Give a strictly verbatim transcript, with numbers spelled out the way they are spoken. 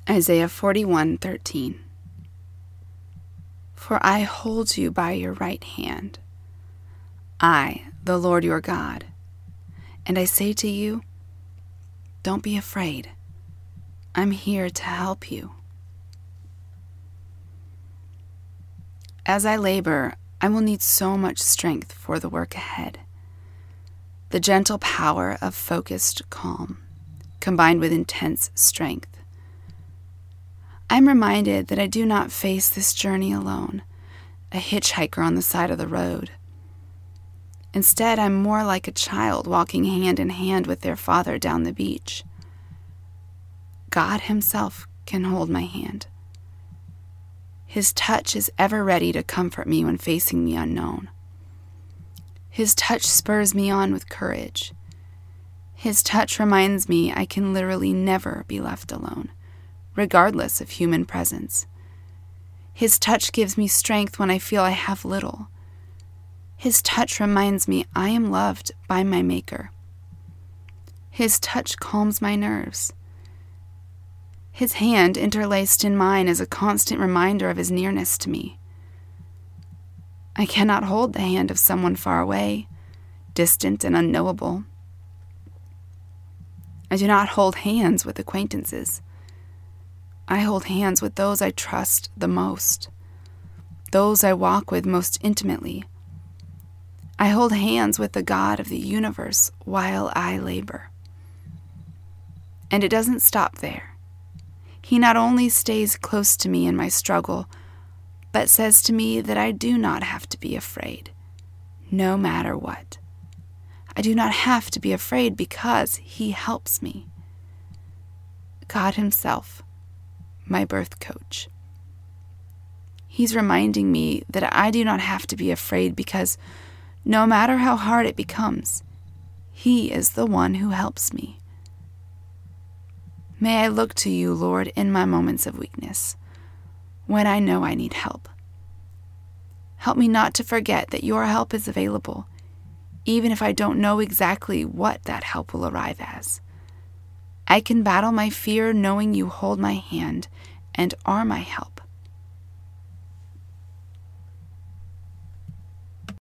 Isaiah forty-one thirteen. For I hold you by your right hand, I, the Lord your God, and I say to you, don't be afraid. I'm here to help you. As I labor, I will need so much strength for the work ahead. The gentle power of focused calm, combined with intense strength. I'm reminded that I do not face this journey alone, a hitchhiker on the side of the road. Instead, I'm more like a child walking hand in hand with their father down the beach. God Himself can hold my hand. His touch is ever ready to comfort me when facing the unknown. His touch spurs me on with courage. His touch reminds me I can literally never be left alone, regardless of human presence. His touch gives me strength when I feel I have little. His touch reminds me I am loved by my Maker. His touch calms my nerves. His hand interlaced in mine is a constant reminder of His nearness to me. I cannot hold the hand of someone far away, distant and unknowable. I do not hold hands with acquaintances. I hold hands with those I trust the most, those I walk with most intimately. I hold hands with the God of the universe while I labor. And it doesn't stop there. He not only stays close to me in my struggle, but says to me that I do not have to be afraid, no matter what. I do not have to be afraid because He helps me. God Himself, my birth coach. He's reminding me that I do not have to be afraid because no matter how hard it becomes, He is the one who helps me. May I look to You, Lord, in my moments of weakness, when I know I need help. Help me not to forget that Your help is available, even if I don't know exactly what that help will arrive as. I can battle my fear knowing You hold my hand and are my help.